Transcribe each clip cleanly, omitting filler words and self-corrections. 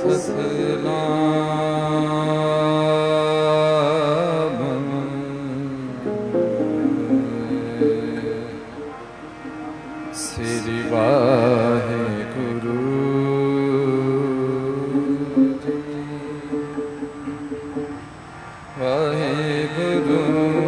श्री वाहेगुरु वाहेगुरु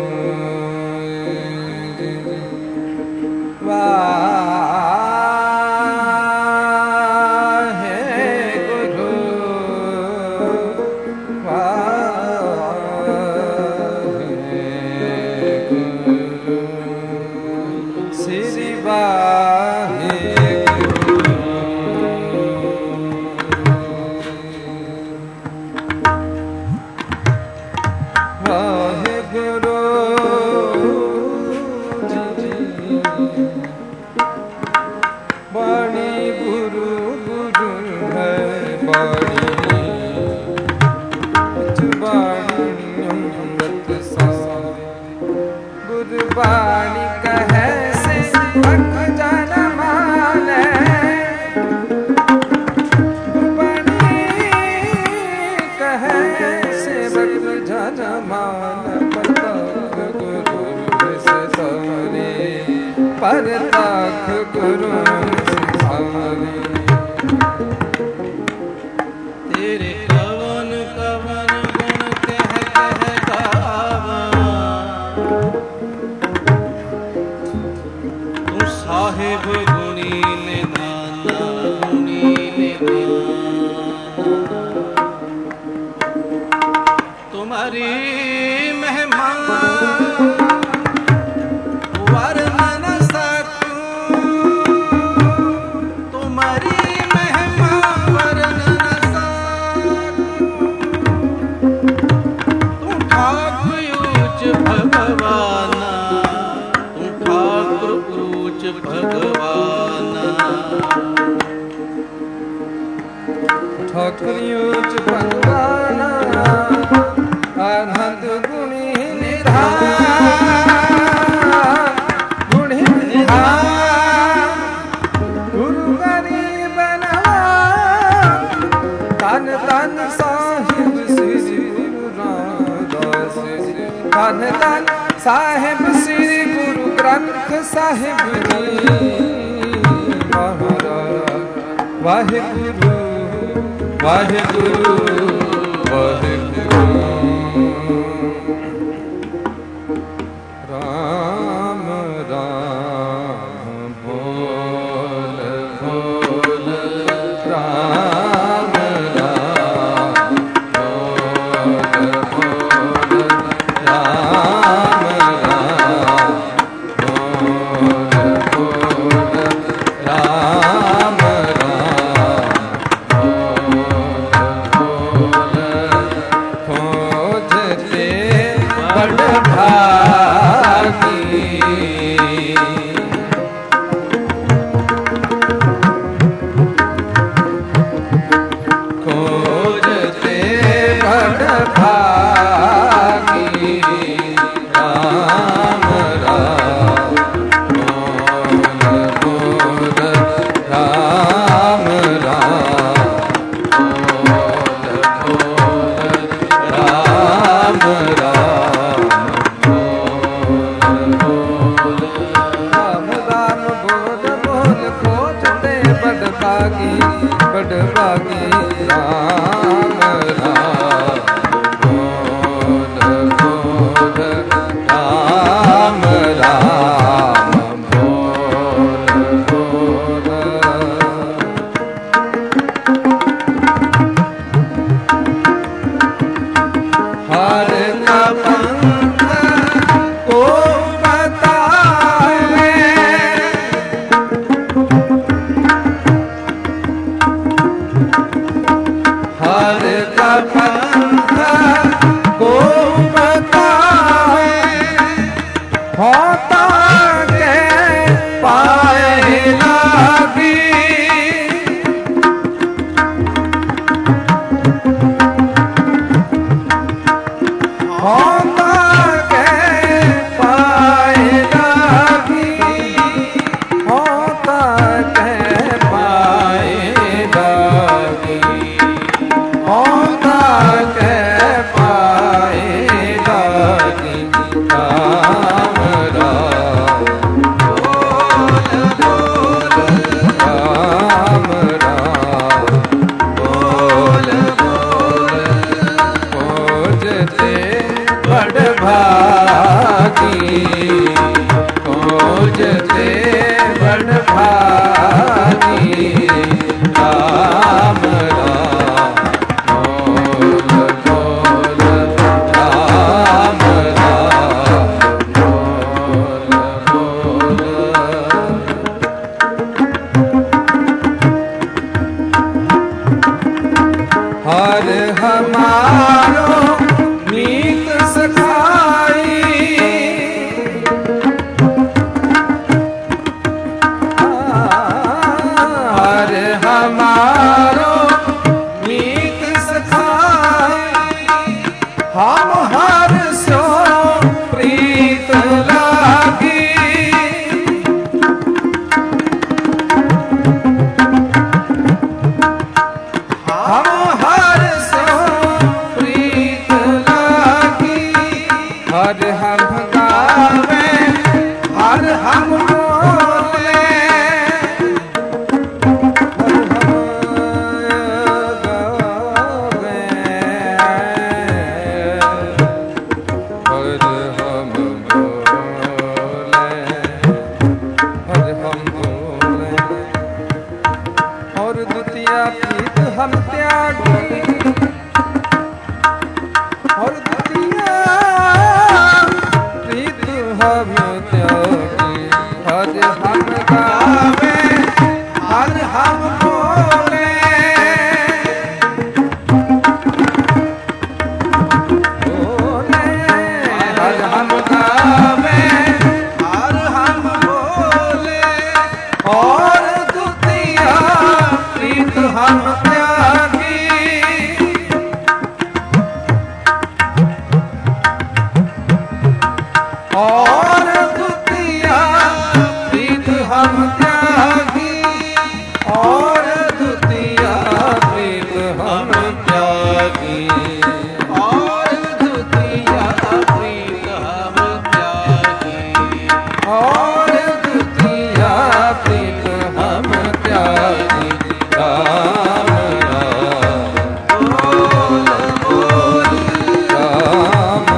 वाणी कहे से भक्त जन माने, वाणी कहे से भक्त जन माने, परतख गुरु सिधारे। तेरे कवन कवन गुण कह कह गावा, साहिब गुणी निधाना, गुणी निधाना। तुम्हारी महिमा वर्णन सकूं, तुम्हारी महिमा वर्णन सकूं। तुम ठाकुर ऊंच भगवाना, तुम ठाकुर ऊंच भगवाना। ठाकुर ऊंच भगवाना, अनंत गुणी निधान, गुणी निधान। गुरु गरीब नवाज, तन तन साहिब श्री गुरु रामदास। तन तन साहिब श्री गुरु ग्रंथ साहिब जी महाराज। वाहेगुरु वाहेगुरु वाहेगुरु। राम राम बोल बोल, राम राम बोल बोल, राम राम बोल बोल, राम खोजते बड़ भागी। खोजते बड़ भागी, राम राम बोल बोल, राम राम बोल बोल, राम राम बोल बोल। राम राम बोल बोल, खोजते बड़ भागी, बड़ भागी। राम राम बोल बोल, राम राम बोल बोल। हर का पंथ को बताए, हर का पंथ को बताए। होता के पाए लागी, होता के पाए लागी, होता के पाए लागी। हमारो मीत सखाई हर हमारो मीत सखाई हम हर सो प्रीत लागी हम हर सो प्रीत लागी हर हम गावे हर हम बोले हम त्यागी और दुनिया प्रीत हम त्यागी हर हम गावे हर हम बोले हर हम गावे हर हम बोले और दुनिया प्रीत हम और दुतिया प्रीत हम त्यागी और दुतिया प्रीत हम त्यागी और दुतिया प्रीत हम त्यागी और दुतिया प्रीत हम त्यागी राम राम बोल बोल राम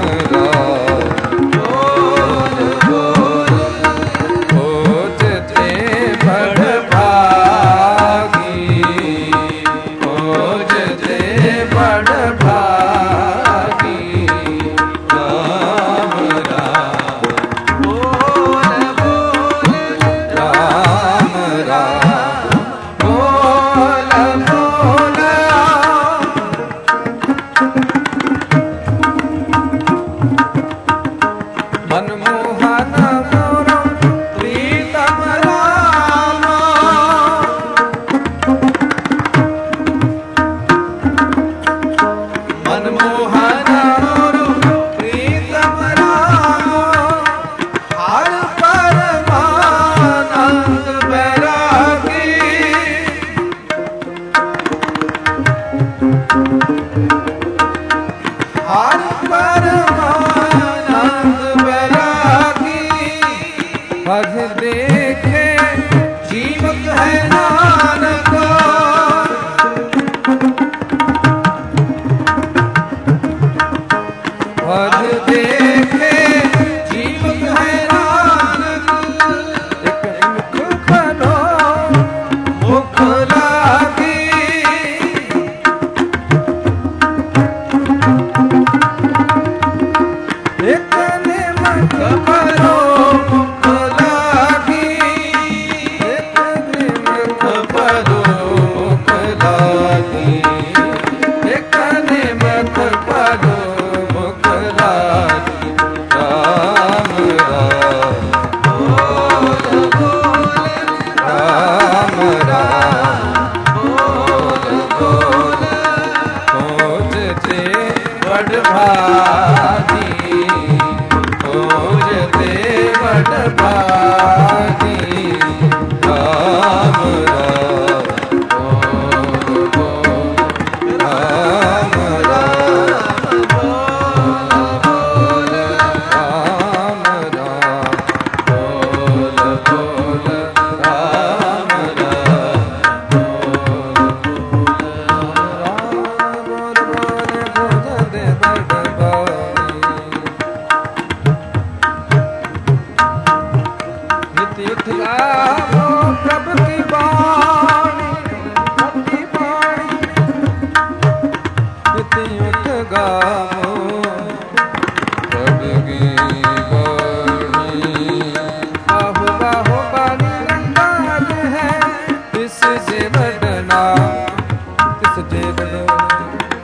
देखे जीवत है नानक हर देखे जीवत है नानक एक मुख बनो मुख लागी एक निमक बनो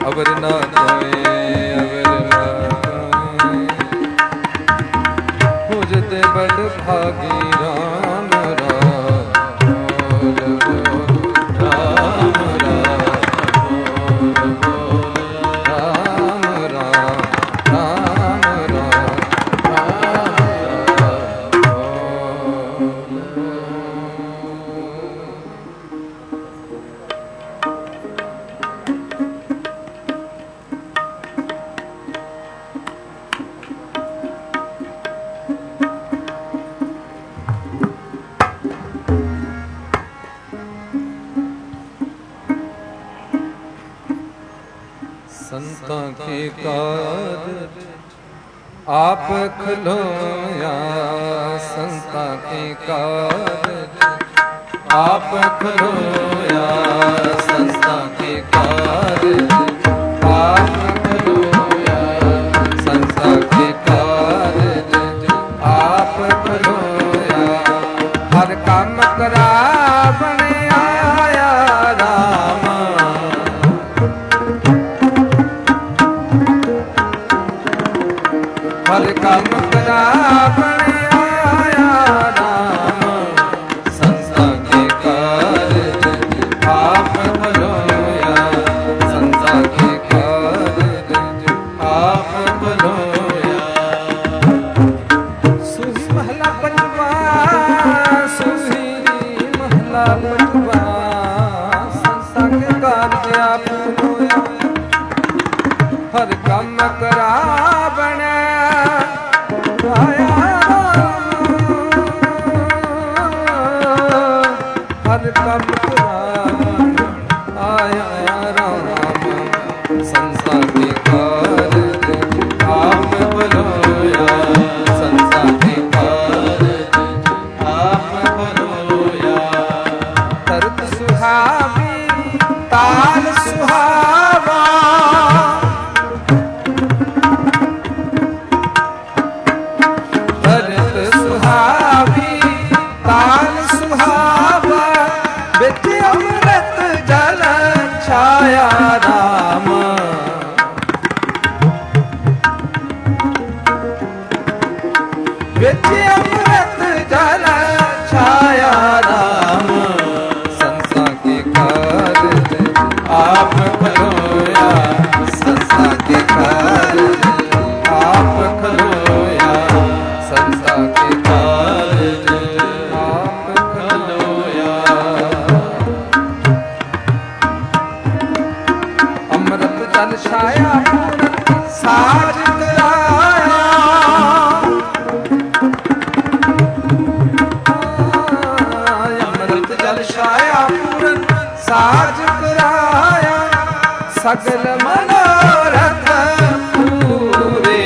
ਅਵਰ ਨਾ ਕੋਏ ਅਵਰ ਨਾ ਕੋਏ ਭੁਜਤੇ ਬੜ ਭਾਗੀ ਰਾਮ ਰਾਮ ਬੋਲ ਬੋਲ ਰਾਮ ਰਾਮ ਬੋਲ ਰਾਮ ਰਾਮ ਰਾਮ ਰਾਮ ਰਾਮ संतां के कारज आप खलोया संतां के कारज आप खलोया संतां के कारज आप खलोया संतां के कारज आप खलोया हर काम करावण आया राम हर काम करावण आया राम संसां के कारज आप खलोया संसां के कारज आप खलोया सुही महला पंजवा सुही महला पंजवा संसां के कारज आप खलोया हर काम करावण आया हर काम करावण आया राम संसार के कारज आप खलोया संसार के कारज आप खलोया तरत सुहावी ताल सुहावा ताल सुहावा बिच अमृत जल छाया राम बिच अमृत जल छाया राम संसार के कारज आप खलोया संसार के कारज आप खलोया संसार के कारज जल छाया पूरन साज कराया अमृत जल छाया पूरन साज कराया सगल मनोरथ पूरे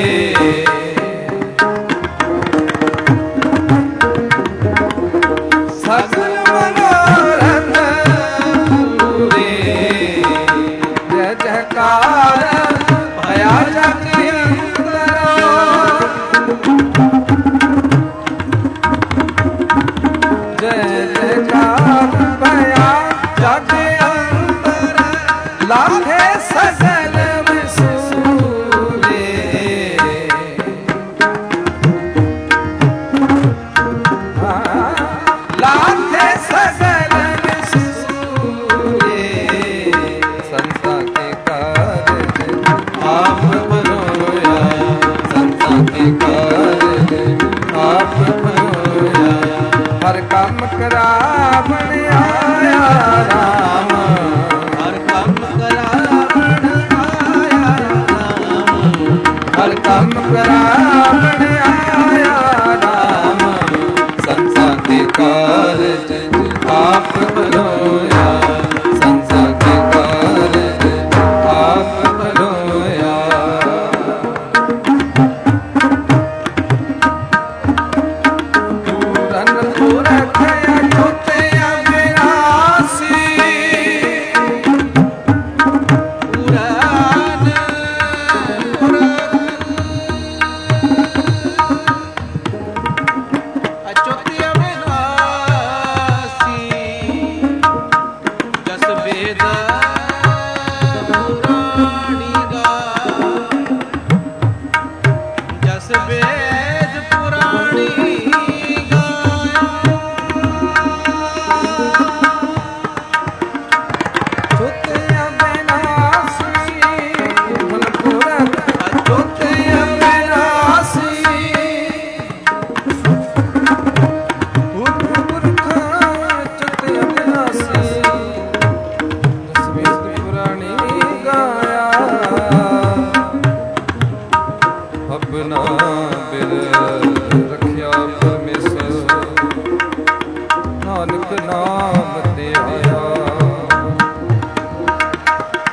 सगल मनोरथ पूरे जयकार भया जग अंदर जय जयकार भया जग अंदर लागे सगल विसूरे लागे सगल विसूरे संसार के कारज आप खलोया संसार के कारज आप खलोया हर काम करावण आया राम हर काम करावण आया राम हर काम करावण आया राम संसार के कारज आप खलोया संसार के कारज आप खलोया पूरन पुरख अछूते अबे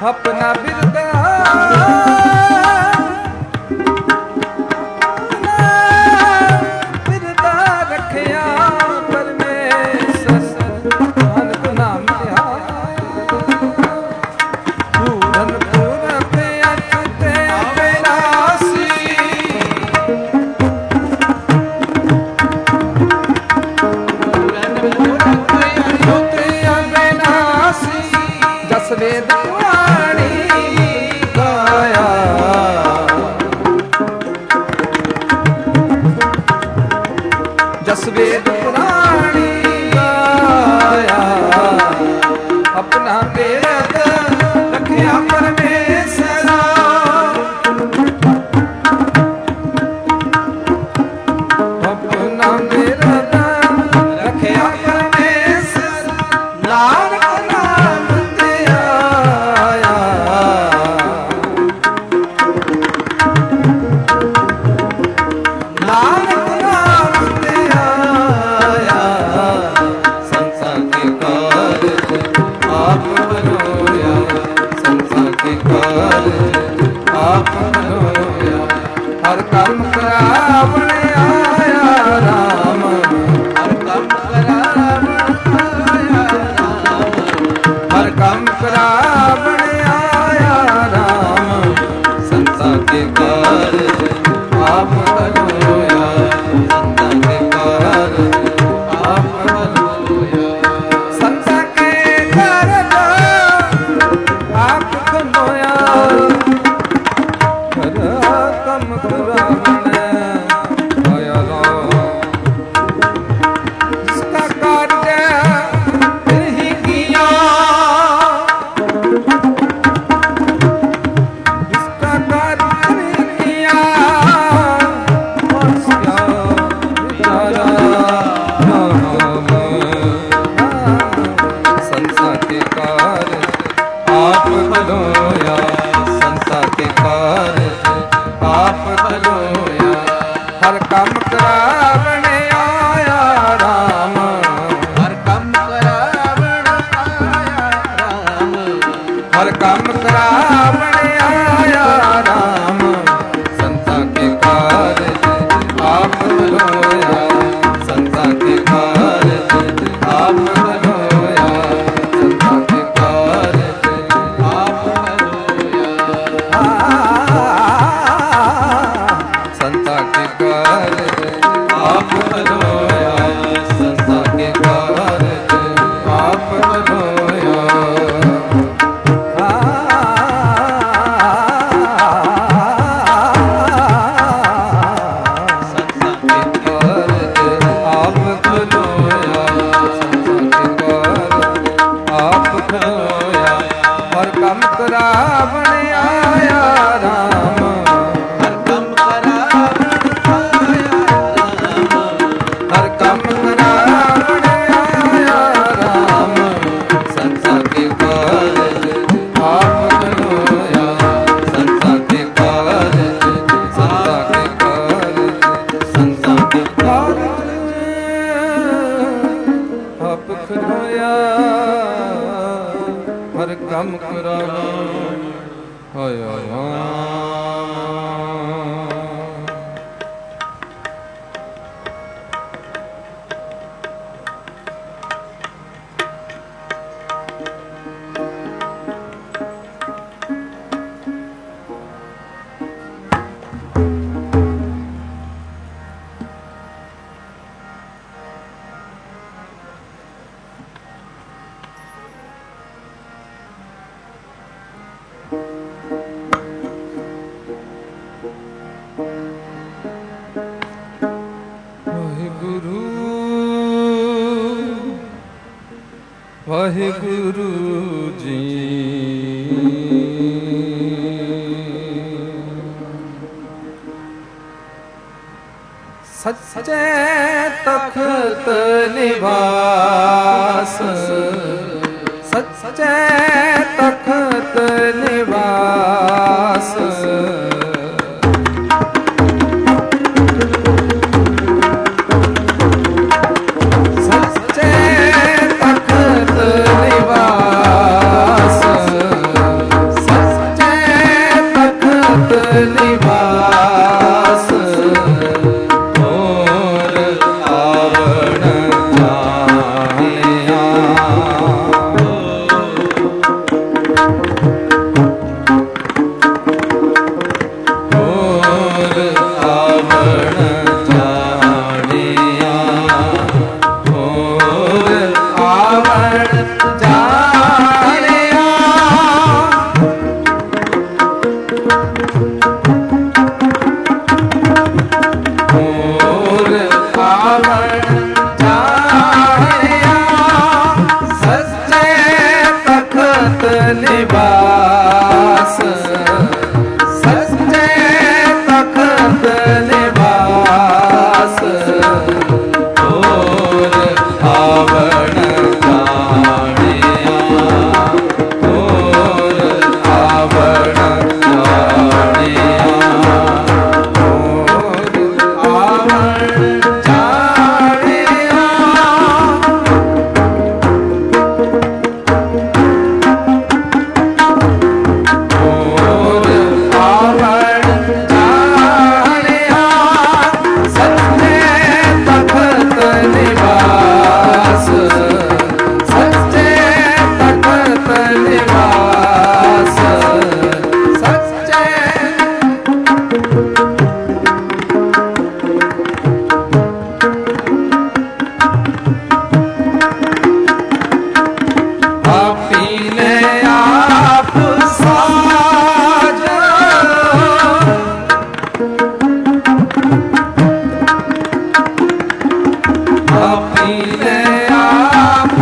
अपना बिरदा बिरदा रखिया परमेश्वर नानक नाम पूरन पूरत अछते अविनाशी जस वेद वाणी गाया जस वेद पुराणी गाया अपना वेद रखिया परमेश्वरा अपना वेद रखिया परमेश्वर नानक नाम ते आया नानक नाम ते आया संसार के कारज आप बनोया संसार के कारज आप बनोया हर कर्म करावण आया राम हर कर्म करावण आया राम हर कर्म करावण आया राम संसार के कारज आप बनोया संसार के कारज आप बनोया संसार के कारज आप बनोया हर कर्म करावण आया राम जिसका कार्य ही किया जिसका कार्य ही किया उसका विचारा नाम संसार के कार्य आप बनोया संसार के कार्य आप बनोया हर काम करावण आया राम हर काम करावण आया राम हर काम करावण आया राम संसार के कार्य आप बनोया संसार के कार्य आप बनोया संसार के कार्य आप बनोया संसार के कार्य आप बनोया संसार के कार्य आप बनोया हर काम करावण आया राम हर काम करावण आया राम हर काम करावण आया राम संसार के कारज आप बनोया संसार के कारज संसार के कारज संसार के कारज आप बनोया हर काम करावण आया वाहिगुरु जी सच्चे तखत निवास सच्चे तखत निवास सच्चे तखत निवास निवास सच्चे तखत निवास और आवण जानिया और आवण जानिया और आवण जानिया और आवण जानिया सच्चे तखत निवास सच्चे तखत निवास सच्चे आपीने आप साजा आपीने आप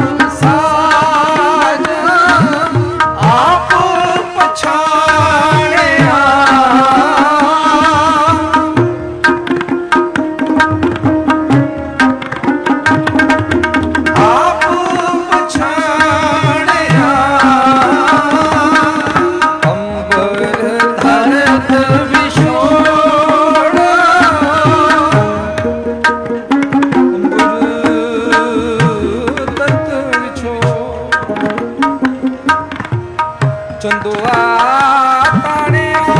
साजा आप पछाड़िया आप पछाड़िया अंबर धरत विछोड़ा अंबर तत विछोड़ चंदुआ ताड़िया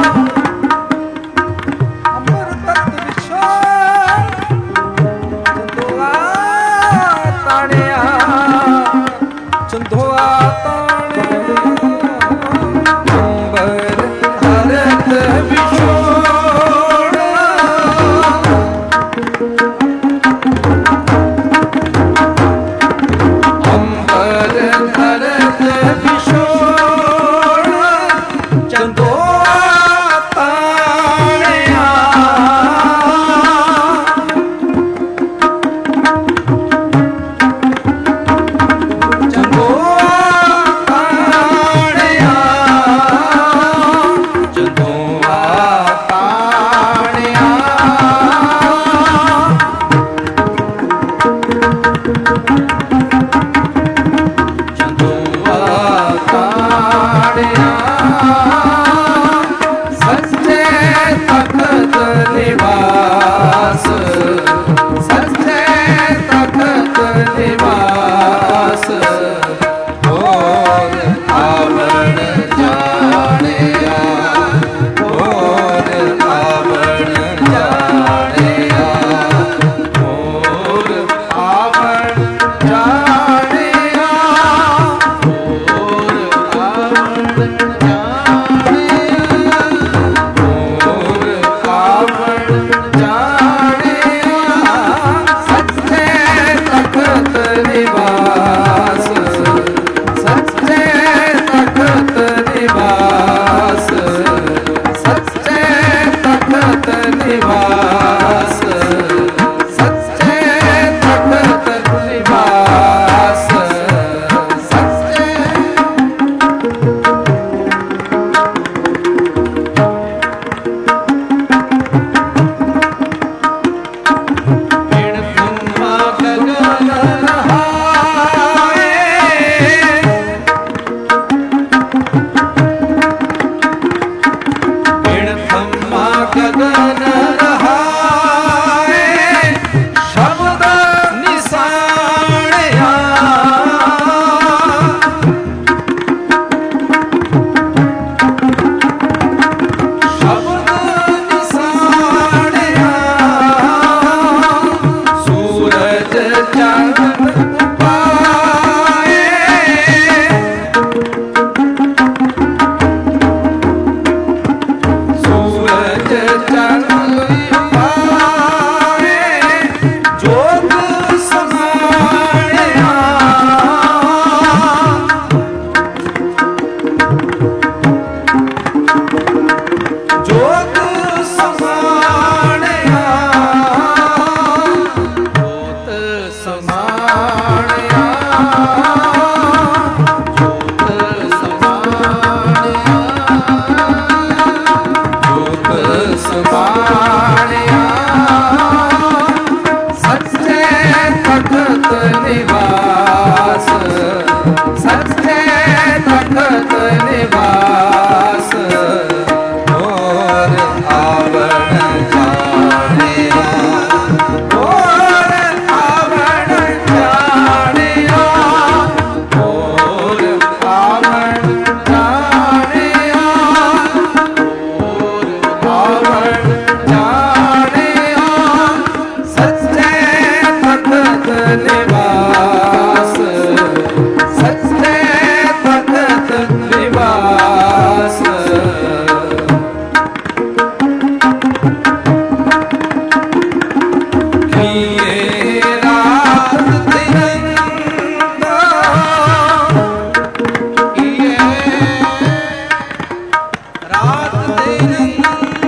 अंबर तत विछोड़ चंदुआ ताड़िया चंदुआ ताड़िया अंबर धरत विछोड़ अंबर धरत विछोड़ चंदुआ तखत निवास और आवण जानिया और आवण जानिया और आवण जानिया और आवण जानिया सच्चे तखत निवास सच्चे तखत निवास किए रात तिरंगा किए रात दिन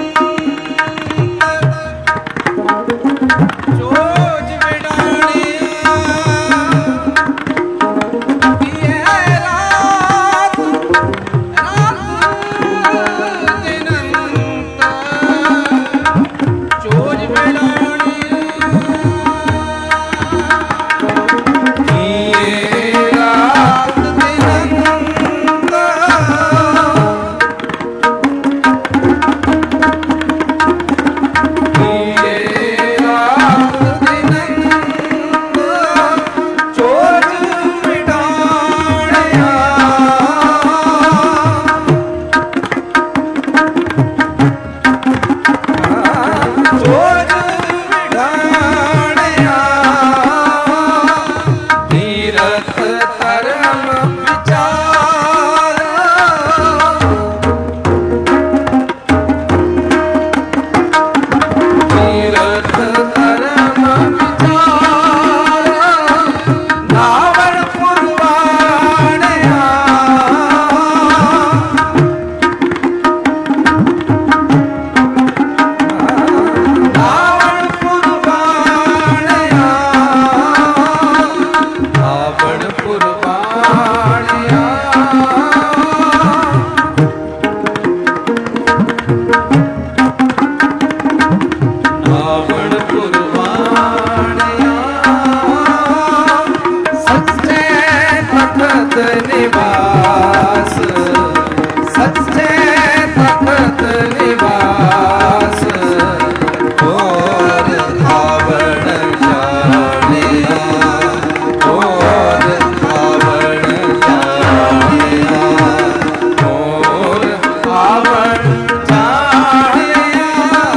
चोज बिडाणिया किए रात दिन चोज बिडाणिया किए रात तिरंगा किए रात तिरंगा चोज मिटाणिया चोज मिटाणिया तीरथ धर्म विचार तीरथ धर्म विचार नावण पुरवाणिया नावण पुरवाणिया नावण पुरवाणिया नावण पुरवाणिया सच्चे तखत निवास सच्चे तखत निवास और आवण जानिया और आवण जानिया और आवण जानिया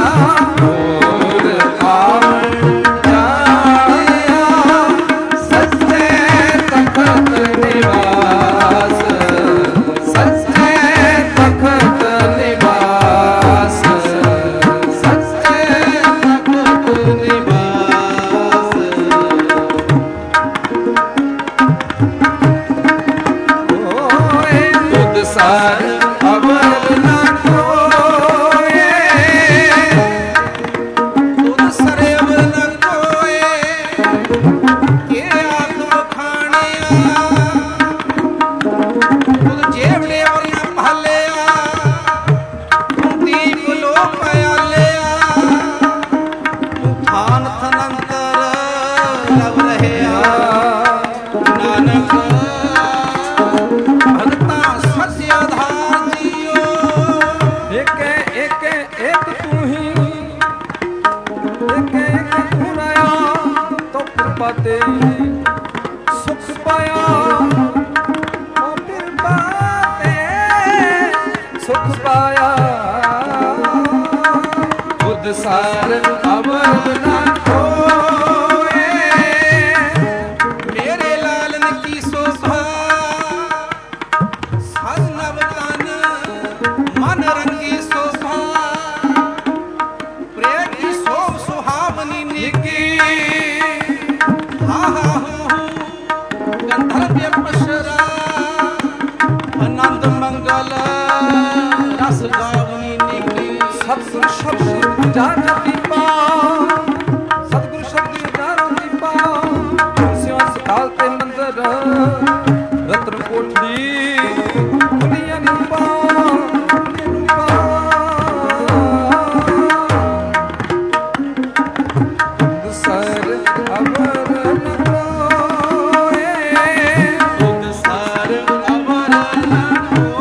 और आवण जानिया सच्चे तखत निवास सच्चे तखत निवास सच्चे तखत निवास ओए तुद सार अवर न कोए तुद सरब न कोए के आत्म खाणिया तुद जेवड़े और न पहलिया तू दीप लो पयालिया तू थान थनंतर लव रहया नानक भगता सत्य आधार जियो एक एक एक तू ही एक एक तू नया तो कृपा तेरी सुख पाया तो कृपा तेरी सुख पाया खुद सार अवर न कोए मेरे लालन की शोभा सज नव तन मन रंगी शोभा प्रेम की शोभ सुहावनी निकी हा हा हूँ गंधर्व अप्सरा आनंद मंगल रस गावनी निकी सतगुरु शब्द जानती पाओ सतगुरु शब्द जानती पाओ तुलसियों सकाल ते मंदिर रत्न कोठड़ी दुनिया नी पाओ सर अवर न कोए खुद सर अवर न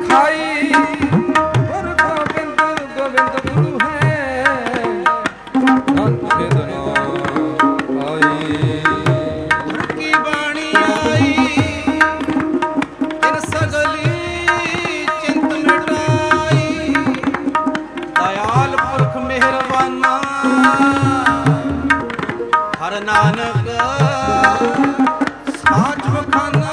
खाई गुरु गोविंद गोविंद गुरु है अंत न आई की बाणी आई इन सगली चिंत मिटाई दयाल पुरख मेहरबाना हर नानक साच बखाना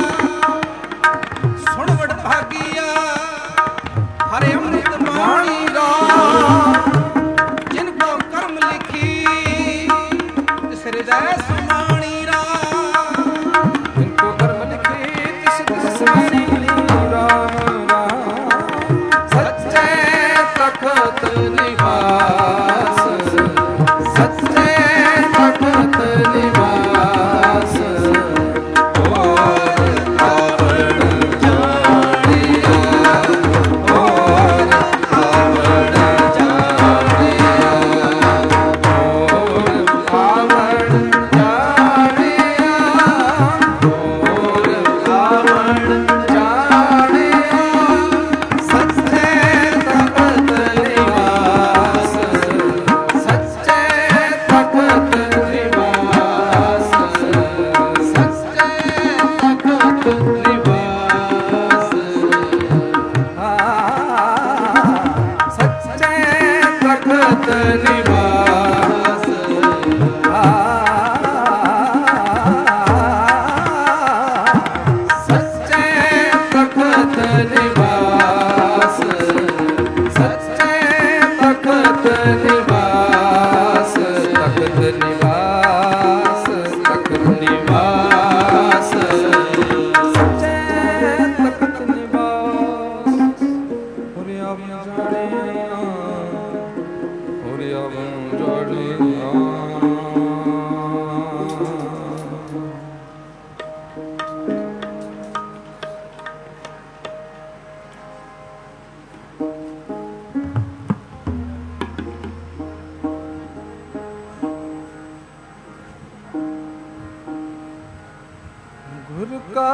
सुन वड भागिया हरे अमृत बाणी राम जिनको कर्म लिखी तिस हृदय सुमाणी राम जिनको कर्म लिखे तिस तिस वाणी राम राम सच्चे तखत निवास सच्चे तखत निवास गुरु का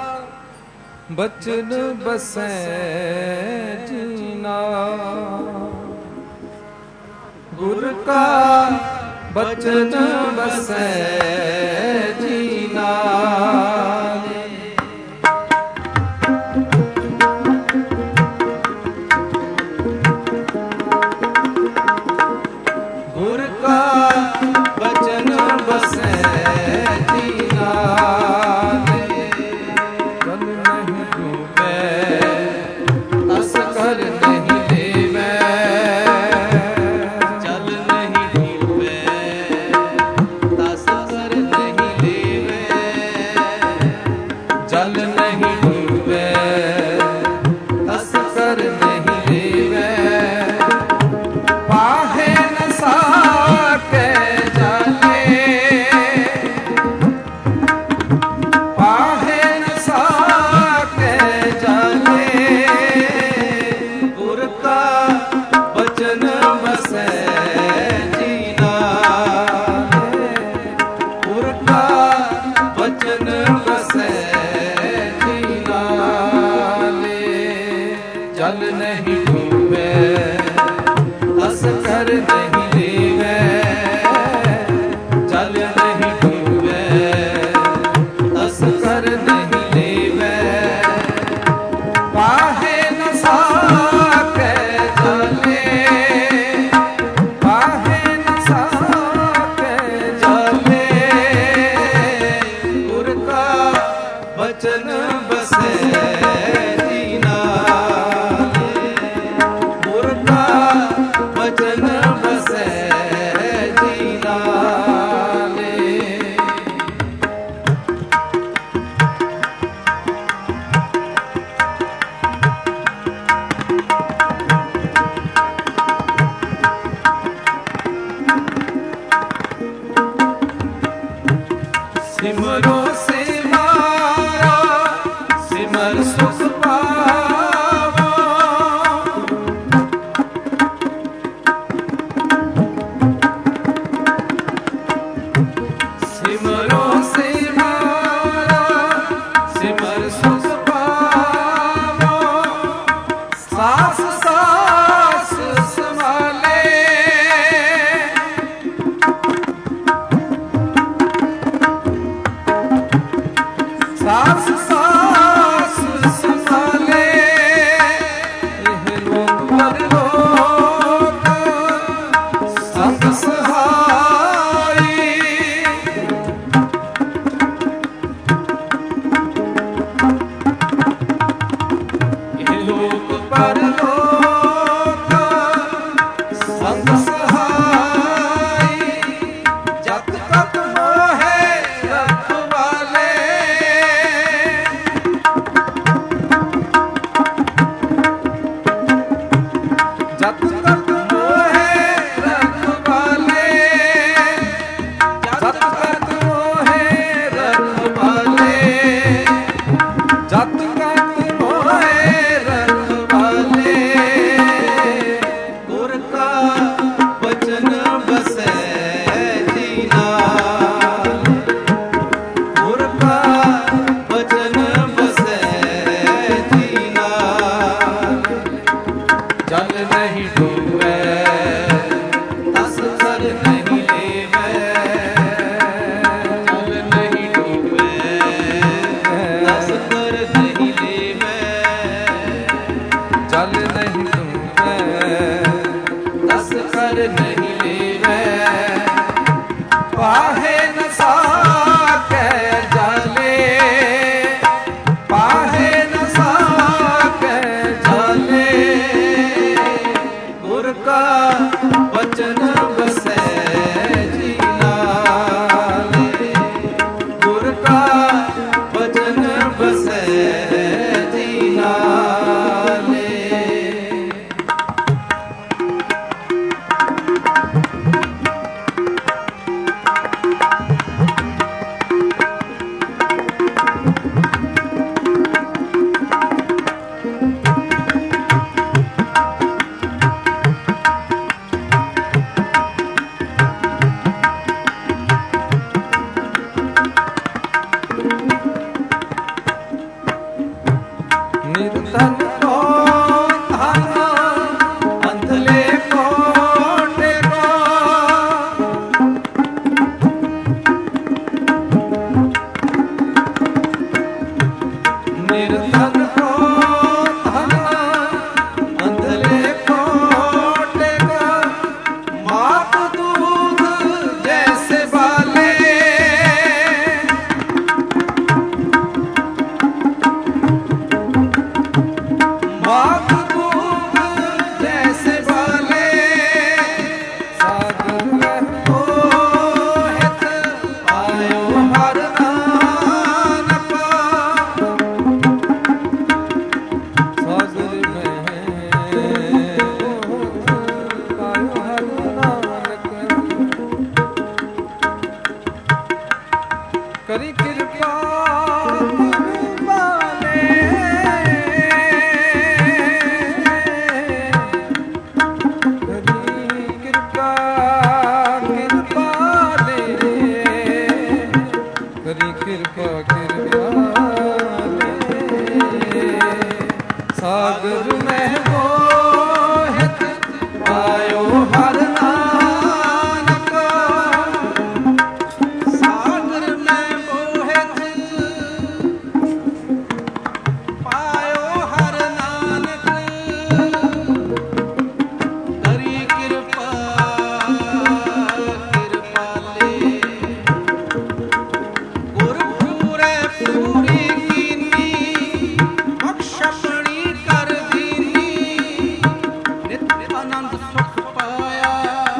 बचन बसै जीना गुरु का बचन बसै जीना गुरु का बचन बसै जीना बचन बसे ਪਰਲੋਕ ਸੰਗ ਸਹਾਈ ਜਤ ਤਤ ਮੋਹਿ ਰਖਵਾਲੇ ਜਤ ਤਤ ਮੋਹਿ ਰਖਵਾਲੇ ਜਤ ਤਤ ਮੋਹਿ ਰਖਵਾਲੇ ਜਤ ਤਤ ਮੋਹਿ ਰਖਵਾਲੇ ਗੁਰ ਕਾ ਬਚਨ ਬਸੈ ਜੀ ਨਾਲ ਗੁਰ ਕਾ ਬਚਨ ਬਸੈ ਜੀ ਨਾਲ ਜਲ ਨਹੀਂ ਡੂਬੈ ਤਸ ਕਰ ਨਹੀਂ ਲੇਵੈ ਜਲ ਨਹੀਂ ਡੂਬੈ ਤਸ ਕਰ ਨਹੀਂ ਲੇਵੈ ਜਲ ਨਹੀਂ ਡੂਬੈ ਤਸ ਕਰ ਨਹੀਂ ਲੇਵੈ ਪਾਹੇ ਨ ਸਾਕੈ ਜਾਲੇ ਪਾਹੇ ਨ ਸਾਕੈ ਜਾਲੇ ਗੁਰ ਕਾ ਬਚਨ ਬਸੈ ਜੀ ਨਾਲ ਗੁਰ ਕਾ ਬਚਨ ਬਸੈ ਜੀ ਨਾਲ ਨਿਰਧਨ ਕੋ ਧਨ ਅੰਧਲੇ ਕੋਟੇ ਕੋ ਨਿਰਧਨ ਕੋ ਧਨ ਅੰਧਲੇ ਕੋਟੇ ਕੋ ਮਾਤ ਦੂਧ ਜੈਸੇ ਬਾਲੇ ਮਾਤ ਦੂਧ ਜੈਸੇ ਬਾਲੇ ਸਾਗਰ ਮਹਿ ਮੋਹਿਤ ਆਇਓ ਹਰ ਨਾਨਕ ਸਾਗਰ ਮਹਿ ਪਾਇਓ ਹਰ ਨਾਨਕ ਕਰੀ ਕਿਰਪਾ ਬਾਲੇ ਕਰੀ ਕਿਰਪਾ ਕਿਰਪਾਲੇ ਕਰੀ ਕਿਰਪਾ ਕਿਰਪਾਲੇ ਸਾਗਰ ਮਹਿ ਮੋਹਿਤ ਆਇਓ ਹਰ ਨਾਨਕ ਸਾਗਰ ਮੈਂ ਮੋਹਿਤ ਪਾਇਓ ਹਰ ਨਾਨਕ ਕਰੀ ਕਿਰਪਾ ਕਿਰਪਾਲੇ ਗੁਰ ਪੂਰੇ ਪੂਰੀ ਕੀਨੀ ਬਖਸ਼ਪਣੀ ਕਰ ਦੀਨੀ ਨਿਤ ਆਨੰਦ ਸੁਖ ਪਾਇਆ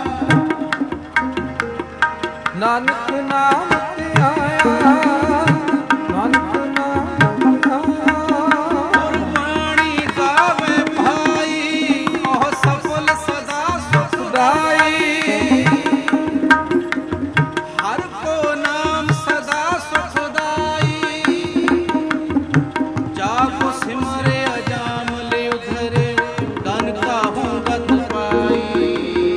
ਨਾਨਕ ਨਾਮ ਤੇ ਆਇਆ ਨਾਨਕ ਨਾਮ ਤੇ ਆਇਆ ਗੁਰਬਾਣੀ ਗਾਵੇ ਭਾਈ ਉਹ ਸਫਲ ਸਦਾ ਸੁਖਦਾਈ ਹਰ ਕੋ ਨਾਮ ਸਦਾ ਸੁਖਦਾਈ ਜਾ ਕੋ ਸਿਮਰੇ ਅਜਾਮ ਲੈ ਉਧਰੇ ਗਨ ਕਾਹੂ ਗਤ ਪਾਈ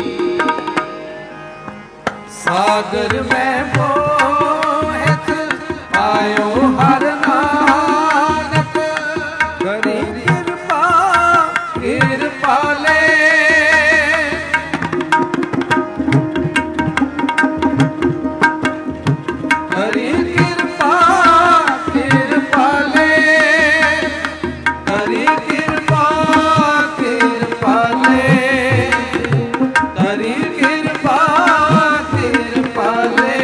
ਸਾਗਰ ਮੈਂ ਮੋਹਿਤ ਆਇਓ ਹਰ ਨਾਨਕ ਕਰੀ ਕਿਰਪਾ ਕਿਰਪਾਲੇ ਕਰੀ ਕਿਰਪਾ ਕਿਰਪਾਲੇ ਕਰੀ ਕਿਰਪਾ ਕਿਰਪਾਲੇ ਕਰੀ ਕਿਰਪਾ ਕਿਰਪਾਲੇ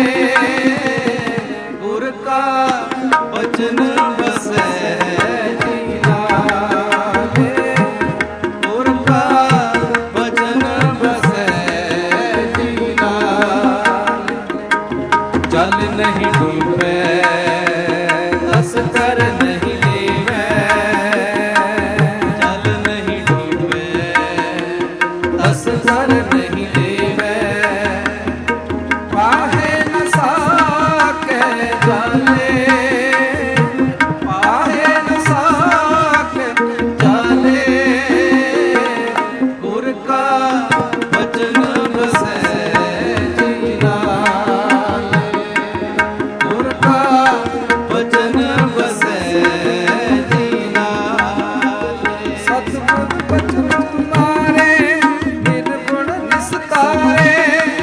ਬਚਨ ਤੁਮਾਰੇ ਨਿਰਗੁਣ ਨਿਸਤਾਰੇ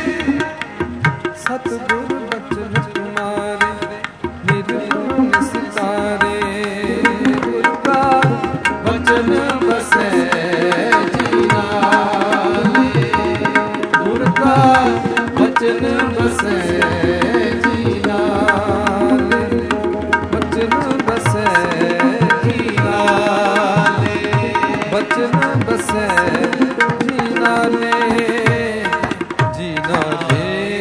ਸਤਿਗੁਰ ਬਚਨ ਤੁਮਾਰੇ ਨਿਰਗੁਣ ਨਿਸਤਾਰੇ ਗੁਰ ਕਾ ਬਚਨ ਬਸੈ ਜੀ ਨਾਲੇ ਗੁਰ ਕਾ ਬਚਨ ਬਸੈ ਜੀ ਨਾਲੇ ਬਚਨ ਬਸੈ ਜੀ ਨਾਲੇ ਬਚਨ ਬਸੈ ਜੀ ਨਾਲੇ ਜੀ ਨਾਲੇ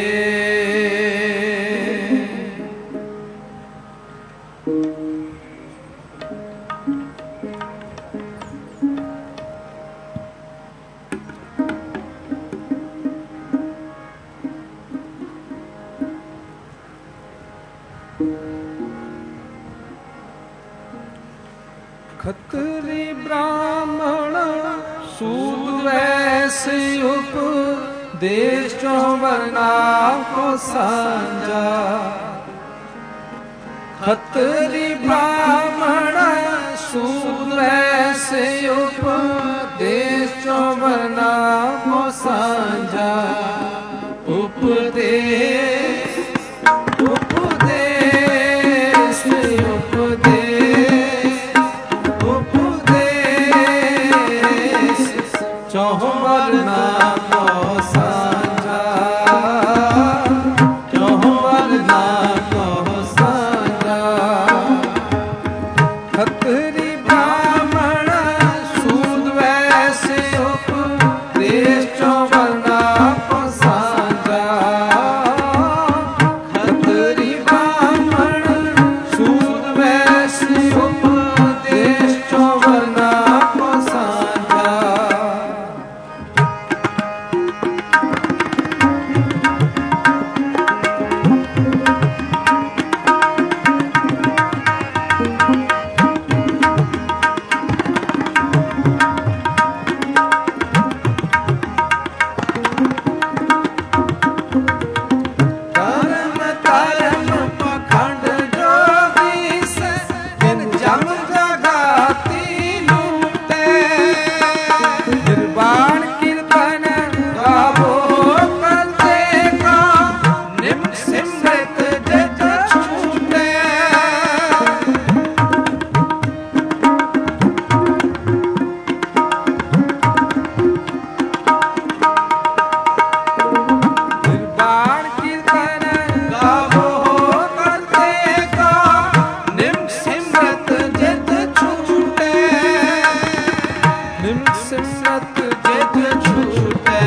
ਖੱਤਰੀ ਬ੍ਰਾਹਮਣ ਸੂਦ ਵੈਸੀ ਉਪਦੇਸ਼ ਚੋਂ ਵਰਨਾ ਕੋ ਸਾਂਝਾ ਖੱਤਰੀ ਬ੍ਰਾਹਮਣ ਸੂਦ ਵੈਸੀ ਉਪਦੇਸ਼ ਚੋਂ ਵਰਨਾ ਕੋ ਸਾਂਝਾ ਉਪਦੇਸ਼ ਉਪਦੇਸ਼ ਉਪਦੇਸ਼ ਚੋਂ ਵਰਨਾ ਕੋ ਸਾਂਝਾ ਚੋਂ ਵਰਨਾ ਕੋ ਸਾਂਝਾ ਖੱਤਰੀ ਬ੍ਰਾਹਮਣ ਸੂਦ ਵੈਸੇ ਉਪਦੇਸ਼ ਚੋਂ ਵਰਨਾ ਕੋ ਸਾਂਝਾ ਖੱਤਰੀ ਬ੍ਰਾਹਮਣ ਸੂਦ ਵੈਸੇ ਉਪਦੇਸ਼ ਚੋਂ ਵਰਨਾ ਕੋ ਸਾਂਝਾ ਕਰਮ ਕਰਮ ਪਖੰਡ ਜੋਗੀਸ ਜਿਨ ਜਮ ਜਗਾਤੀ ਲੂਟੇ ਨਿਰਵਾਣ ਕੀਰਤਨ ਗਾਵੋ ਕਰਤੇ ਕਾ ਨਿਮ ਸਿਮਰਤ ਜਿਤ ਛੂਟੇ ਨਿਰਵਾਣ ਕੀਰਤਨ ਗਾਵੋ ਕਰਤੇ ਕਾ ਨਿਮ ਸਿਮਰਤ ਜਿਤ ਛੂਟੇ ਨਿਮ ਸਿਮਰਤ ਜਿਤ ਛੂਟੇ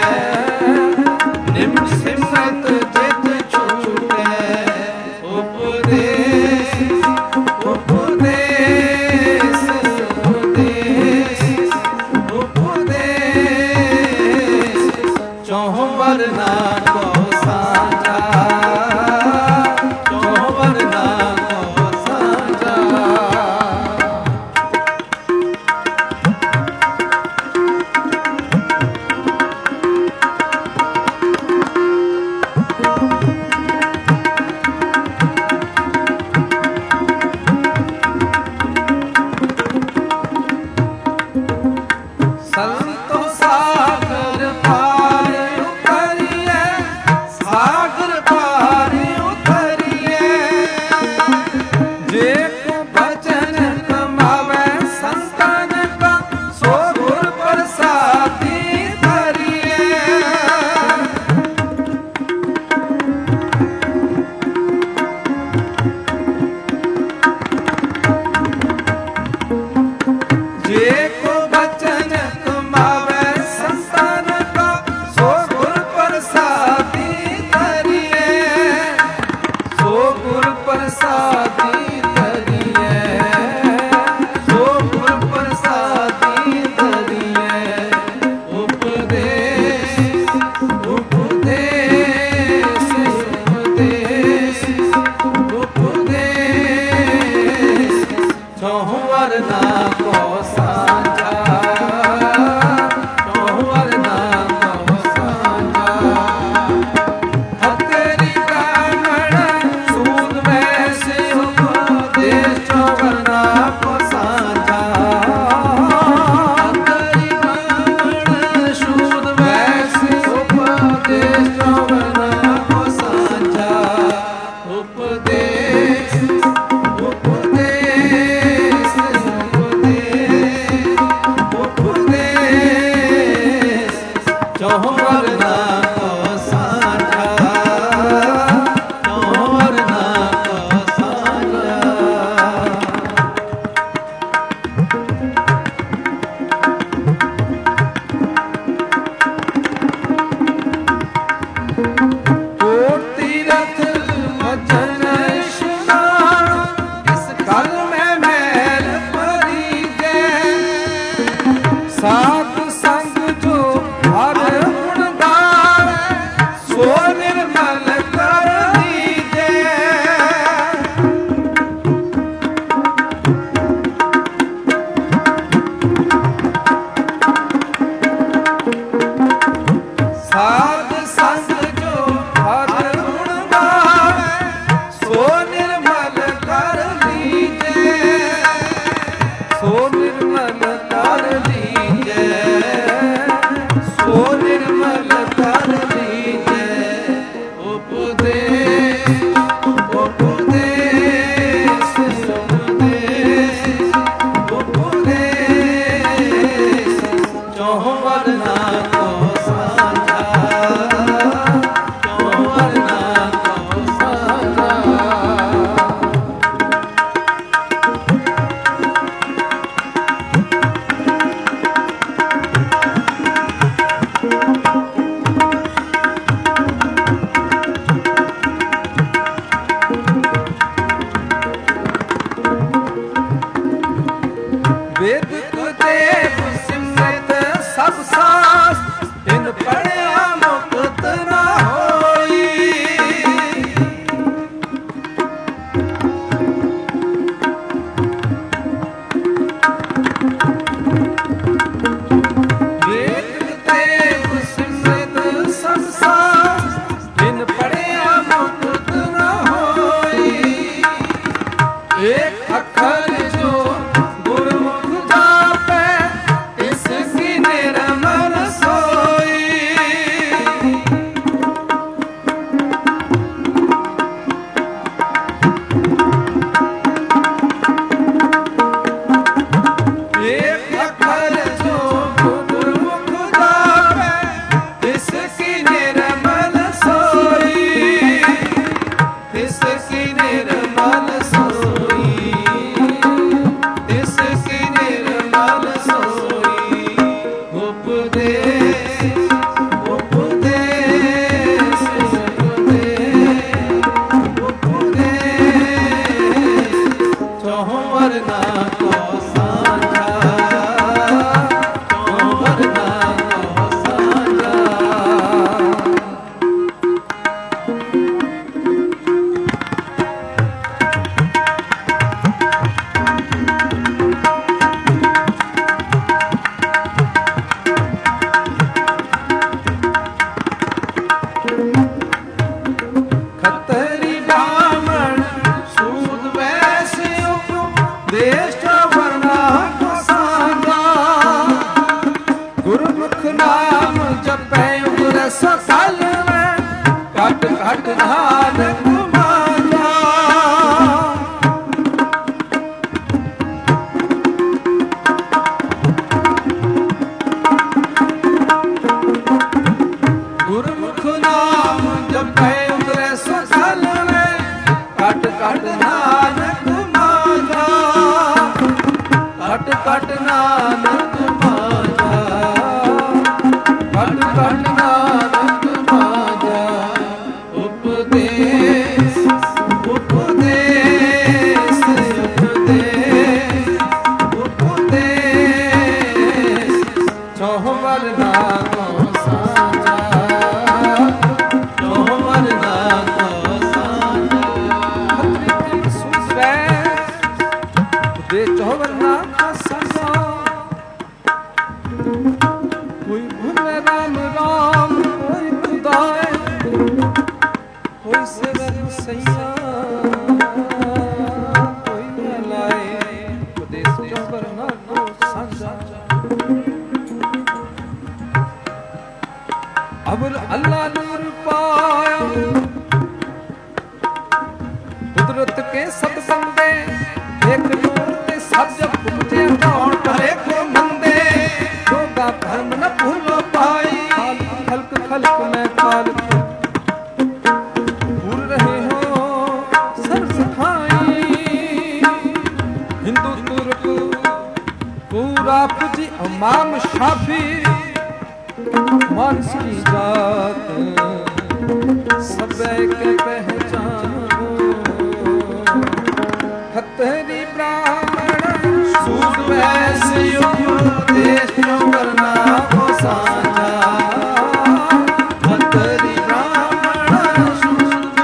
ਨਿਮ ਸਿਮਰਤ ਜਿਤ ਛੂਟੇ ਉਪਦੇਸ਼ ਉਪਦੇਸ਼ ਉਪਦੇਸ਼ ਉਪਦੇਸ਼ ਚੋਂ ਵਰਨਾ ਕੋ ਸਾਂਝਾ ਚੋਂ ਵਰਨਾ ਕੋ ਸਾਂਝਾ ਵਰਨਾ ਕੋ ਸਾਂਝਾ, ਚੌਂ ਵਰਨਾ ਕੋ ਸਾਂਝਾ। ਸਾਧ ਸੰਗ ਜੋ ਹਰ ਗੁਣ ਗਾਵੇ, ਸੋ ਨਿਰਮਲ ਕਰ ਦੀਜੈ। ਸਾਧ ਸੰਗ ਜੋ ਹਰ ਗੁਣ ਗਾਵੇ, ਸੋ ਨਿਰਮਲ ਕਰ ਦੀਜੈ, ਸੋ ਨਿਰਮਲ ਕਰ ਦੀਜੈ, ਸੋ ਨਿਰਮਲ ਕਰ ਦੀਜੈ। ਉਪਦੇਸ਼ ਉਪਦੇਸ਼ ਉਪਦੇਸ਼ ਉਪਦੇਸ਼, ਚੌਂ ਵਰਨਾ ਕੋ ਸਾਂਝਾ, ਚੌਂ ਵਰਨਾ ਕੋ ਸਾਂਝਾ। ਵੇਦ ਕੁਲਦੇਵ ਸਿਮਰਤ ਸਭ ਸਾਸ, ਤਿਨ ਪੜਿਆ ਮੁਕਤ ਨਾ ਹੋਈ। ਵੇਦ ਕੁਲਦੇਵ ਸਿਮਰਤ ਸਭ ਸਾਸ, ਤਿਨ ਪੜਿਆ ਮੁਕਤ ਨਾ ਹੋਈ। ਏਕ ਅੱਖਰ ਜੋ ਗੁਰਮੁਖ ਜਾਪੈ, ਤਿਸ ਕੀ ਨਿਰਮਲ ਸੋਈ। ਏਕ ਅੱਖਰ ਜੋ ਗੁਰਮੁਖ ਜਾਪੈ, ਤਿਸ ਕੀ ਨਿਰਮਲ ਸੋਈ, ਤਿਸ ਕੀ ਨਿਰਮਲ ਸੋਈ, ਤਿਸ ਕੀ ਨਿਰਮਲ ਸੋਈ। ਉਪਦੇਸ਼ ਉਪਦੇਸ਼ ਉਪਦੇਸ਼ ਉਪਦੇਸ਼, ਚੌਂ ਵਰਨਾ ਕੋ ਸਾਂਝਾ, ਚੌਂ ਵਰਨਾ ਕੋ ਸਾਂਝਾ। ਖੱਤਰੀ ਬ੍ਰਾਹਮਣ ਸੂਦ ਵੈਸਯ, ਦੇਸ਼ ਵਰਨਾ ਕੋ ਸਾਂਝਾ। ਗੁਰਮੁਖ ਨਾਮ ਜਪੈ ਉਮਰ ਸਕਲ ਮੈਂ, ਘਟ ਘਟ ਨਾਨਕ ਮਾਝਾ। ਗੁਰਮੁਖ ਨਾਮ ਜਪੈ ਉਮਰ ਸਕਲ ਮੈਂ, ਘਟ ਘਟ ਨਾਨਕ ਮਾਝਾ, ਘਟ ਘਟ ਨਾਨਕ ਮਾਝਾ, ਘਟ ਘਟ ਨਾਨਕ ਮਾਝਾ। ਉਪਦੇਸ਼ ਉਪਦੇਸ਼ ਉਪਦੇਸ਼ ਉਪਦੇਸ਼, ਚੌਂ ਵਰਨਾ ਕੋ ਸਾਂਝਾ, ਚੌਂ ਵਰਨਾ ਕੋ ਸਾਂਝਾ। ਦੇ ਚੌਂ ਵਰਨਾ ਕੋ ਸਾਂਝਾ। ਕੋਈ ਭੁਲੇ ਰਾਮ ਰਾਮ, ਕੋਈ ਖੁਦਾਏ, ਕੋਈ ਸਿਵਨ ਸਈਆ, ਕੋਈ ਨਾ ਲਾਏ। ਉਪਦੇਸ਼ ਚੌਂ ਵਰਨਾ ਕੋ ਸਾਂਝਾ। ਅਬੁਲ ਅੱਲਾ ਨੂਰ ਪਾਇਆ, ਕੁਦਰਤ ਕੇ ਸਤ ਬੰਦੇ, ਇੱਕ ਨੂਰ ਤੇ ਸਭ ਜਬ ਪੁੱਜੇ ਕੌਣ ਭਲੇ ਕੋ ਮੰਦੇ। ਜੋਗਾ ਭਰਮ ਨ ਭੁੱਲੋ ਪਾਈ, माम शाफी मानस की जात सबे के पहचानो खतरी ब्राह्मण सूद वैश्य देश जो वरना को साझा खतरी ब्राह्मण सूद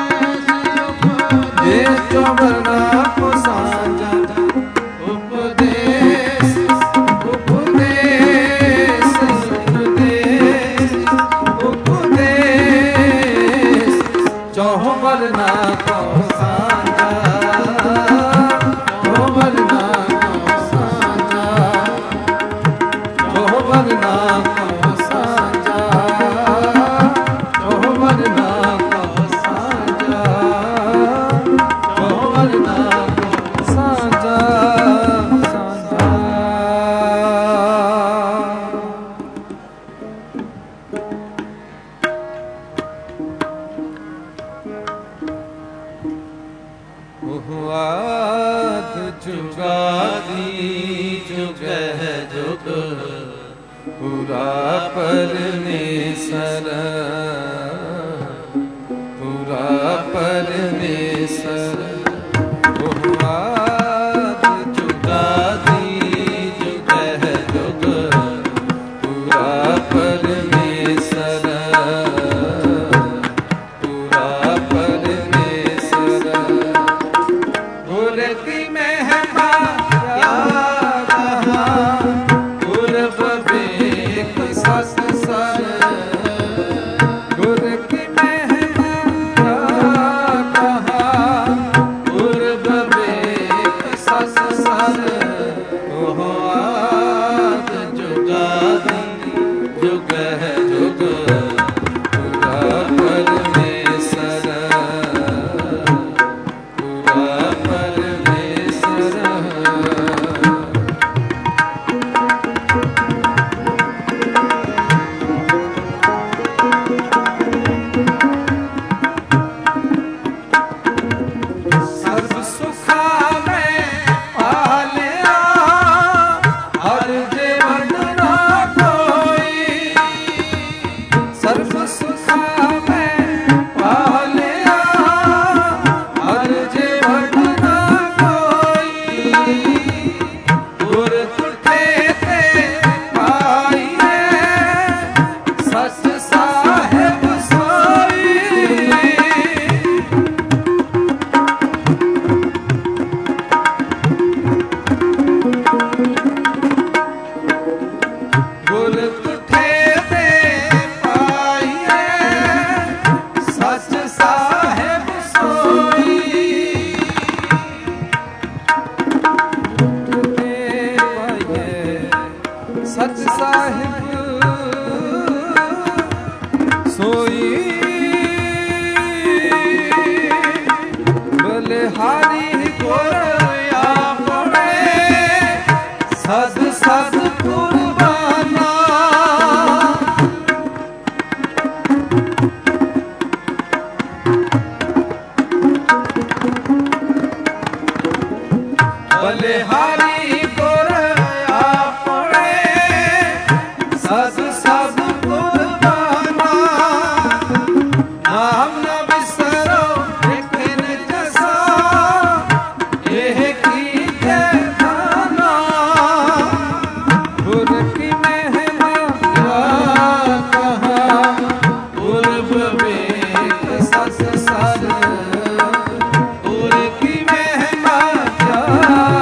वैश्य देश जो वरना को साझा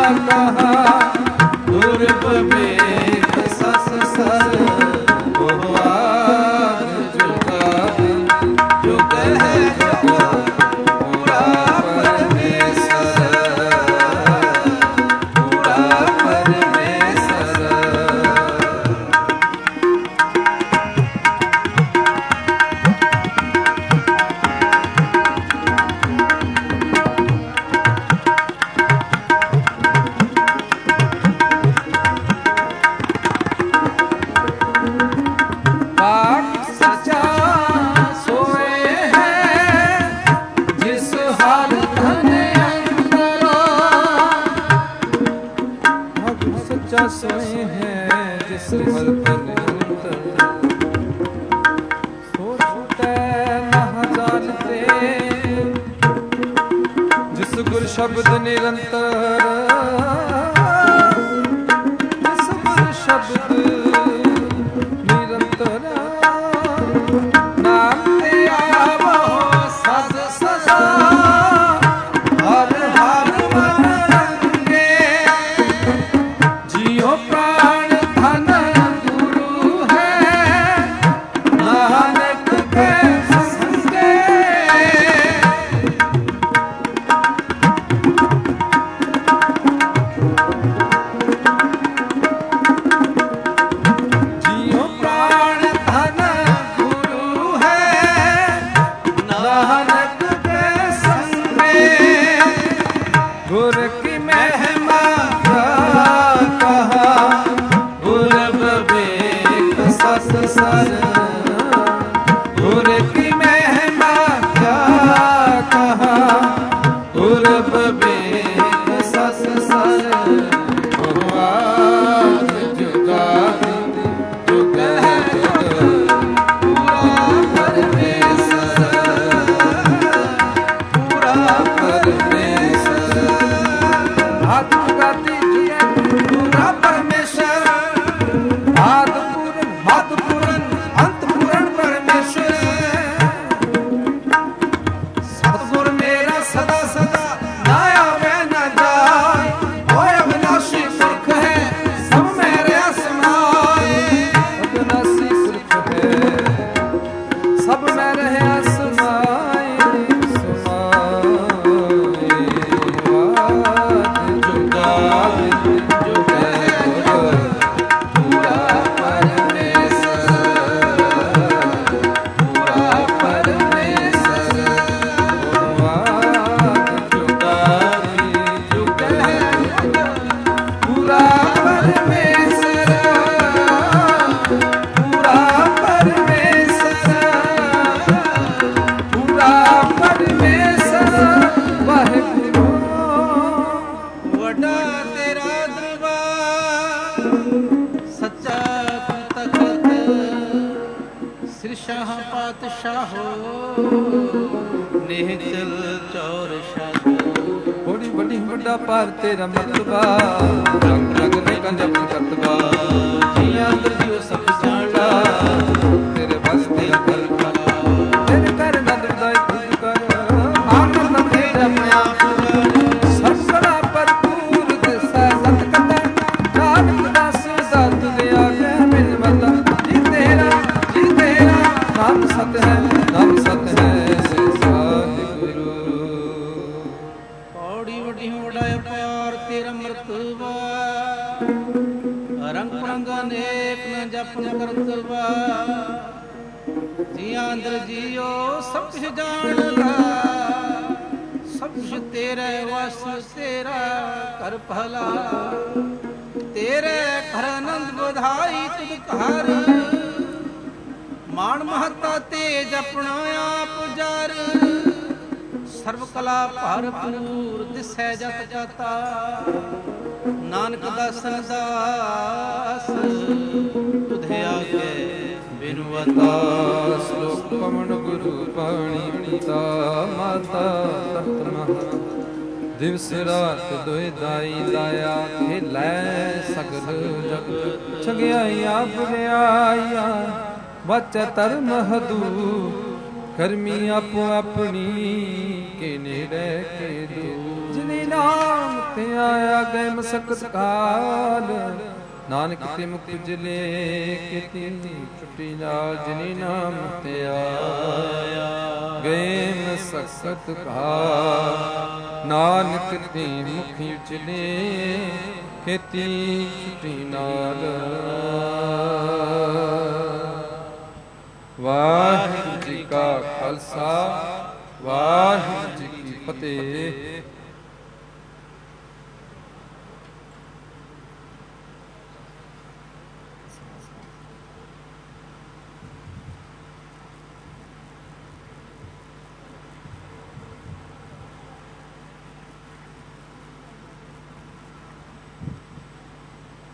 सस सर ਸਿਮਰ ਨਿਰੰਤਰ ਸੋ ਛੁਟੈ ਨਾ ਜਾਣਤੇ ਜਿਸ ਗੁਰ ਸ਼ਬਦ ਨਿਰੰਤਰ ਜਿਸ ਗੁਰ ਸ਼ਬਦ ਨਿਰੰਤਰ ਨਾਮ ਤੇ ਆਵੋ ਸਦ ਸਦਾ ਹਰ ਹਰ ਮਨ ਰੰਗੇ ਜੀਉ ਪ੍ਰਾਣ ਧਨ ਗੁਰੂ ਹੈ ਨਾਨਕ ਕੇ ਸੰਗੇ ਜੀਉ ਪ੍ਰਾਣ ਧਨ ਗੁਰੂ ਹੈ ਨਾਨਕ ਕੇ ਸੰਗੇ ਗੁਰ ਕੀ ਮਹਿਮਾ ਕਹਾ ਗੁਰ ਬਵੇਕ ਸਸ ਸਰ ਗੁਰ ਕੀ ਮਹਿਮਾ ਕਹਾ ਗੁਰ ਬਵੇਕ ਸਸ ਸਰ ਭਗਵਾਨ ਜੁਗਾਦਿ ਜੁਗ ਹੈ ਜੁਗ ਪੂਰਾ ਪਰਮੇਸ਼ਰ ਪੂਰਾ ਪਰਮੇਸ਼ਰ ਆਦਿ ਜੁਗਾਦਿ ਜੁਗ ਪੂਰਾ ਪਰਮੇਸ਼ਰ ਆਦਿ ਪੂਰਨ ਮੱਧ ਪੂਰਨ ਅੰਤ ਪੂਰਨ ਪਰਮੇਸ਼ਰ ਸਤਿਗੁਰ ਮੇਰਾ ਸਦਾ ਸਦਾ ਨਾ ਆਵੇ ਨਾ ਜਾਏ ਹੋਇ ਅਬਿਨਾਸ਼ੀ ਪੁਰਖ ਹੈ ਸਭ ਮੇਰੇ ਸਮਾਏ ਅਬਿਨਾਸ਼ੀ ਪੁਰਖ ਹੈ ਸਭ ਮੈਂ ਰਹਿਆ ਸਮਾਏ ਸਮਾਏ ਵਾਦ ਜੁਗਾਦਿ ਜੁਗ ਹੈ ਜੁਗ ਪੂਰਾ ਪਰਮੇਸ਼ਰ ਪੂਰਾ ਪਰਮੇਸ਼ਰ ਵਾਦ ਜੁਗਾਦਿ ਜੁਗ ਹੈ ਪੂਰਾ ਪਰਮੇਸ਼ਰ ਪੂਰਾ ਪਰਮੇਸ਼ਰ ਪੂਰਾ ਪਰਮੇਸ਼ਰ ਵਾਹਿਗੁਰੂ ਵੱਡਾ ਤੇਰਾ ਦਰਬਾਰ ਸੱਚਾ ਤਖਤ ਸ੍ਰੀ ਸ਼ਾਹ ਪਾਤਸ਼ਾਹੋ ਨਿਹਚਲ ਚੌਰ ਸ਼ਾਹ ਬੜੀ ਵੱਡੀ ਵੱਡਾ ਪਰ ਤੇਰਾ ਮਰਤਬਾ ਰੰਗ ਰੰਗ ਦੇ ਕੰਜਪ ਕਰਤਬਾ ਜੀਆਂ ਅੰਦਰ ਜੀਉ ਸਭ ਜਾਣਾ ਤੇਰੇ ਬਸ ਤੇ ਕਰ ਤੇਰੇ ਕਰ ਨੰਦ ਬਦਾਈ ਤੁਝ ਕਰ ਆਨੰਦ ਦੇ ਆਪਣੇ ਆਪ ਸਰਸਰਾ ਭਰਪੂਰ ਦਿਸੈ ਸਤ ਕਥਾ ਨਾਨਕ ਦਾਸ ਦਾਤ ਦੇ ਆਗੇ ਮਿਲ ਮਤਾ ਜੀ ਤੇਰਾ ਨਾਮ ਸਤ ਹੈ ਨਾਮ ਸਤ ਹੈ ਸੇ ਸਤਿਗੁਰੂ ਪੌੜੀ ਵੱਡੀ ਵੱਡਾ ਅਪਾਰ ਤੇਰਾ ਮਰਤਬਾ ਰੰਗ ਰੰਗ ਅਨੇਕ ਨ ਜਪਨ ਕਰਤਬਾ ਜੀਆਂ ਅੰਦਰ ਜੀਓ ਸਭ ਕੁਛ ਜਾਣਦਾ ਸਭ ਕੁਛ ਤੇਰੇ ਵਸ ਤੇਰਾ ਕਰ ਭਲਾ ਤੇਰੇ ਘਰ ਆਨੰਦ ਵਧਾਈ ਤੁਧ ਘਰ ਮਾਣ ਮਹੱਤਾ ਤੇਜ ਆਪਣਾ ਆਪ ਜਰ ਸਰਬ ਕਲਾ ਭਰਪੂਰ ਦਿਸੈ ਜਤ ਜਾਤਾ ਨਾਨਕ ਦਾਸਨ ਦਾਸ ਤੁਧੇ ਆਗੇ ਬਿਨਵਤਾ ਸ਼ਲੋਕ ਪਵਨ ਗੁਰੂ ਬਾਣੀ ਪਿਤਾ ਮਾਤਾ ਤਖਤ ਮਹਾ ਦਿਵਸ ਰਾਤ ਦੋਇ ਦਾਈ ਲਾਇਆ ਖੇਲੈ ਸਗਲ ਜਗਤ ਛਗਿਆਈਆਂ ਬੁਰਿਆਈਆਂ ਬਚੈ ਧਰਮ ਹਦੂ ਕਰਮੀ ਆਪੋ ਆਪਣੀ ਕੇ ਨੇੜੇ ਕੇ ਦੂਰ ਜਿਨੇ ਨਾਮ ਤੇ ਆਇਆ ਗਏ ਮਸਕਤ ਕਾਲ ਨਾਨਕ ਤੇ ਮੁਕਤ ਜਿਲੇ ਕੀਤੀ ਛੁੱਟੀ ਨਾਲ ਜਿਨੇ ਨਾਮ ਤੇ ਆਇਆ ਗਏ ਮਸਕਤ ਕਾਲ ਨਾਨਕ ਤੇ ਮੁਖੀ ਉਚਲੇ ਕੀਤੀ ਛੁੱਟੀ ਨਾਲ ਵਾਹਿਗੁਰੂ ਜੀ ਕਾ ਖਾਲਸਾ ਵਾਹਿਗੁਰੂ ਜੀ ਕੀ ਫਤਿਹ।